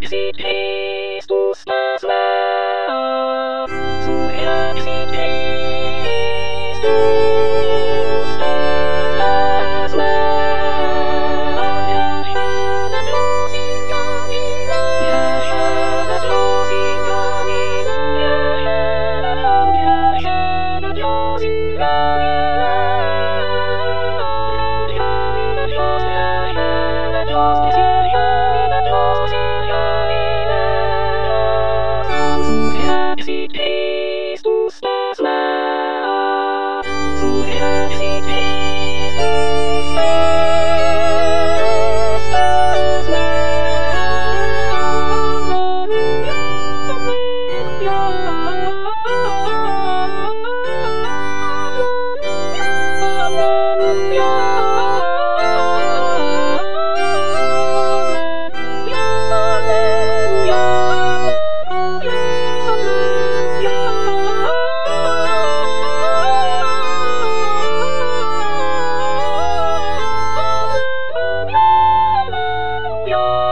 Jesus das Lamm, zu Herzen Jesus das Lamm. Ja, schöne Blues in Galiläa, ja, schöne Blues in Galiläa, ja, schöne Blues in Galiläa, ja, schöne Blues, ja, schöne Blues, die sind schöne Blues in Galiläa. Zu Herzen Jesus das Lamm, zu Herzen Jesus das Lamm. Yeah.